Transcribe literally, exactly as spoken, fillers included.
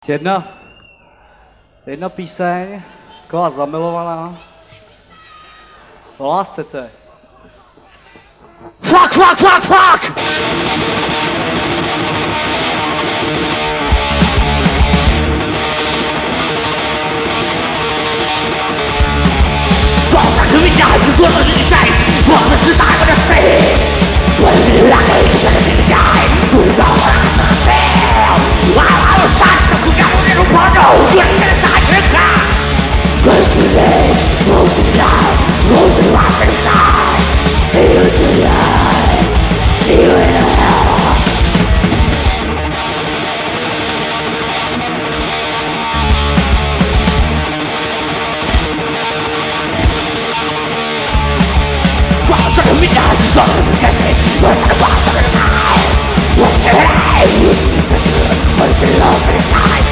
Jedna, jedna píseň, taková zamilovaná. O lásce to je. Fuck, fuck, fuck, fuck! Was sagt du mich da, es ist nur noch die Scheiß. Was ist das einfach das Ziel? Was ist die Lage, ich bin nicht die Geil. Du bist auch was das Ziel. Wow, alles Scheiß, das du gar nicht in Porno. Du hast keine Zeit für klar. Was du sehen, wo sie bleibt, wo sie was denn sein. See you tonight, see you in hell. Mit der Hand die Sonne bekennt, was eine Wasser in der What's the name? Was ist die Sonne? Was ist die Sonne?